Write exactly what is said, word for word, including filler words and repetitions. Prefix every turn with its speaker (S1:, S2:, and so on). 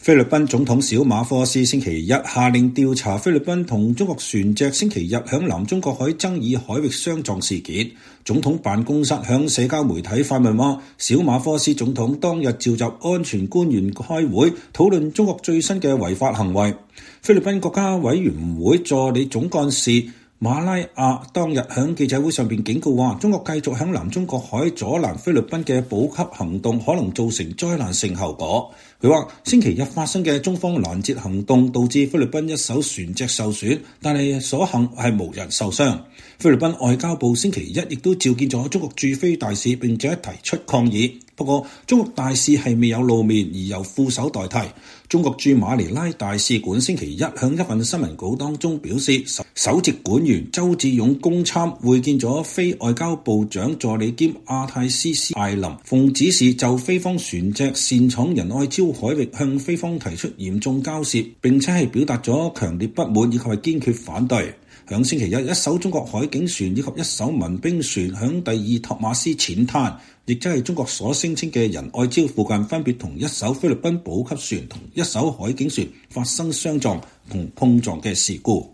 S1: 菲律賓總統小馬科斯星期一下令調查菲律賓同中國船隻星期日響南中國海爭議海域相撞事件。總統辦公室響社交媒體發文話，小馬科斯總統當日召集安全官員開會，討論中國最新嘅違法行為。菲律賓國家委員會助理總幹事馬拉亞當日喺記者會上邊警告話，中國繼續喺南中國海阻攔菲律賓嘅補給行動，可能造成災難性後果。佢話星期日發生嘅中方攔截行動導致菲律賓一艘船隻受損，但係所幸係無人受傷。菲律賓外交部星期一亦都召見咗中國駐菲大使，並且提出抗議。不過中國大使係未有露面，而由副手代替。中國駐馬尼拉大使館星期一向一份新聞稿當中表示，首席管員周志勇公參會見咗菲外交部長助理兼亞太司司艾林，奉指示就菲方船隻擅闖仁愛礁海域向菲方提出嚴重交涉，並且係表達咗強烈不滿以及係堅決反對。響星期一，一艘中國海警船以及一艘民兵船響第二托馬斯淺灘，亦即係中國所聲稱嘅仁愛礁附近，分別同一艘菲律賓補給船同一艘海警船發生相撞同碰撞嘅事故。